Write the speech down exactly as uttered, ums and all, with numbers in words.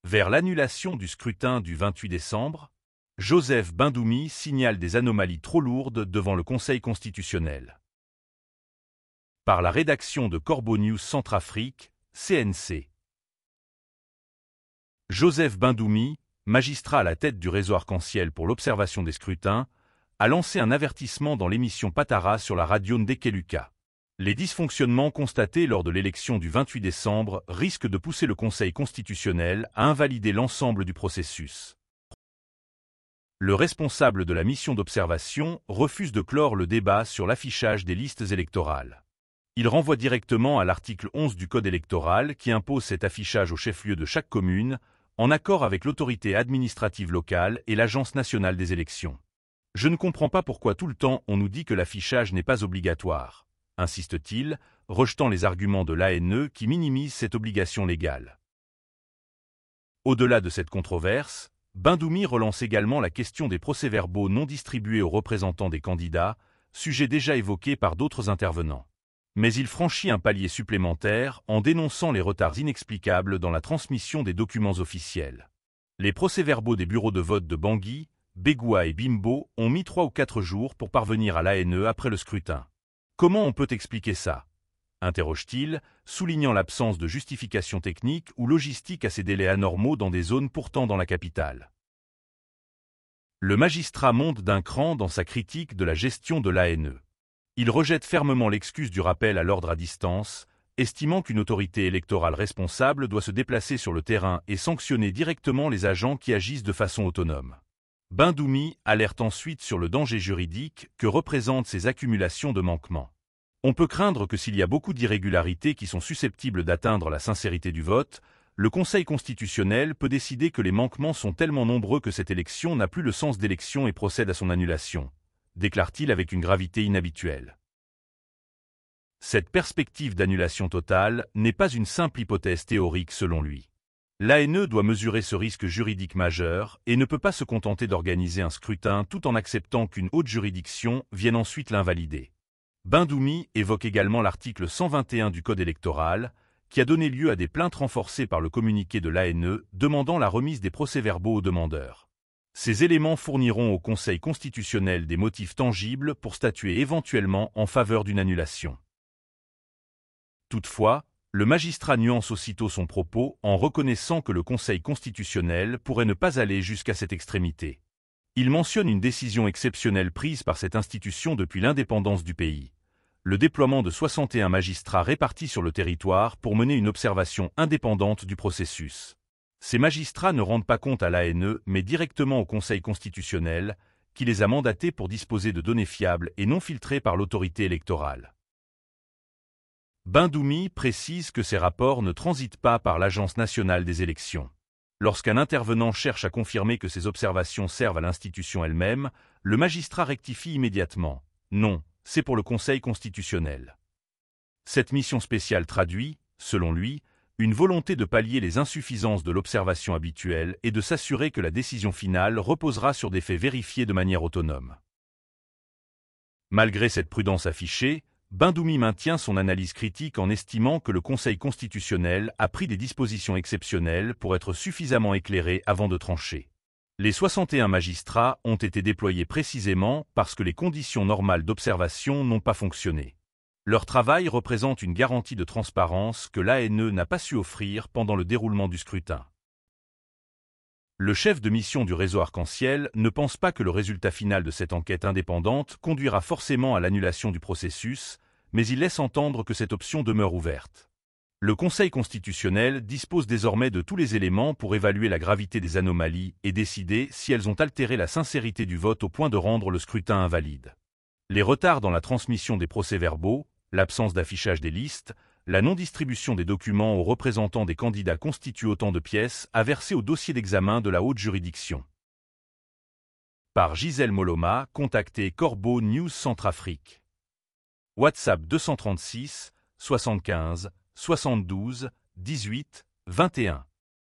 Vers l'annulation du scrutin du vingt-huit décembre, Joseph Bindoumi signale des anomalies trop lourdes devant le Conseil constitutionnel. Par la rédaction de Corbeau News Centrafrique, C N C. Joseph Bindoumi, magistrat à la tête du réseau Arc-en-Ciel pour l'observation des scrutins, a lancé un avertissement dans l'émission Patara sur la radio Ndekeluka. Les dysfonctionnements constatés lors de l'élection du vingt-huit décembre risquent de pousser le Conseil constitutionnel à invalider l'ensemble du processus. Le responsable de la mission d'observation refuse de clore le débat sur l'affichage des listes électorales. Il renvoie directement à l'article onze du Code électoral qui impose cet affichage au chef-lieu de chaque commune, en accord avec l'autorité administrative locale et l'Agence nationale des élections. Je ne comprends pas pourquoi tout le temps on nous dit que l'affichage n'est pas obligatoire, insiste-t-il, rejetant les arguments de l'A N E qui minimisent cette obligation légale. Au-delà de cette controverse, Bindoumi relance également la question des procès-verbaux non distribués aux représentants des candidats, sujet déjà évoqué par d'autres intervenants. Mais il franchit un palier supplémentaire en dénonçant les retards inexplicables dans la transmission des documents officiels. Les procès-verbaux des bureaux de vote de Bangui, Bégoua et Bimbo ont mis trois ou quatre jours pour parvenir à l'A N E après le scrutin. Comment on peut expliquer ça ? Interroge-t-il, soulignant l'absence de justification technique ou logistique à ces délais anormaux dans des zones pourtant dans la capitale. Le magistrat monte d'un cran dans sa critique de la gestion de l'A N E. Il rejette fermement l'excuse du rappel à l'ordre à distance, estimant qu'une autorité électorale responsable doit se déplacer sur le terrain et sanctionner directement les agents qui agissent de façon autonome. Bindoumi alerte ensuite sur le danger juridique que représentent ces accumulations de manquements. On peut craindre que s'il y a beaucoup d'irrégularités qui sont susceptibles d'atteindre la sincérité du vote, le Conseil constitutionnel peut décider que les manquements sont tellement nombreux que cette élection n'a plus le sens d'élection et procède à son annulation, déclare-t-il avec une gravité inhabituelle. Cette perspective d'annulation totale n'est pas une simple hypothèse théorique selon lui. L'A N E doit mesurer ce risque juridique majeur et ne peut pas se contenter d'organiser un scrutin tout en acceptant qu'une haute juridiction vienne ensuite l'invalider. Bindoumi évoque également l'article cent vingt et un du Code électoral, qui a donné lieu à des plaintes renforcées par le communiqué de l'A N E demandant la remise des procès-verbaux aux demandeurs. Ces éléments fourniront au Conseil constitutionnel des motifs tangibles pour statuer éventuellement en faveur d'une annulation. Toutefois, le magistrat nuance aussitôt son propos en reconnaissant que le Conseil constitutionnel pourrait ne pas aller jusqu'à cette extrémité. Il mentionne une décision exceptionnelle prise par cette institution depuis l'indépendance du pays. Le déploiement de soixante et un magistrats répartis sur le territoire pour mener une observation indépendante du processus. Ces magistrats ne rendent pas compte à l'A N E mais directement au Conseil constitutionnel, qui les a mandatés pour disposer de données fiables et non filtrées par l'autorité électorale. Bindoumi précise que ces rapports ne transitent pas par l'Agence nationale des élections. Lorsqu'un intervenant cherche à confirmer que ces observations servent à l'institution elle-même, le magistrat rectifie immédiatement. Non, c'est pour le Conseil constitutionnel. Cette mission spéciale traduit, selon lui, une volonté de pallier les insuffisances de l'observation habituelle et de s'assurer que la décision finale reposera sur des faits vérifiés de manière autonome. Malgré cette prudence affichée, Bindoumi maintient son analyse critique en estimant que le Conseil constitutionnel a pris des dispositions exceptionnelles pour être suffisamment éclairé avant de trancher. Les soixante et un magistrats ont été déployés précisément parce que les conditions normales d'observation n'ont pas fonctionné. Leur travail représente une garantie de transparence que l'A N E n'a pas su offrir pendant le déroulement du scrutin. Le chef de mission du réseau Arc-en-Ciel ne pense pas que le résultat final de cette enquête indépendante conduira forcément à l'annulation du processus, mais il laisse entendre que cette option demeure ouverte. Le Conseil constitutionnel dispose désormais de tous les éléments pour évaluer la gravité des anomalies et décider si elles ont altéré la sincérité du vote au point de rendre le scrutin invalide. Les retards dans la transmission des procès-verbaux, l'absence d'affichage des listes, la non-distribution des documents aux représentants des candidats constituent autant de pièces à verser au dossier d'examen de la haute juridiction. Par Gisèle Moloma, contactez Corbeau News Centrafrique. WhatsApp deux cent trente-six, soixante-quinze, soixante-douze, dix-huit, vingt et un.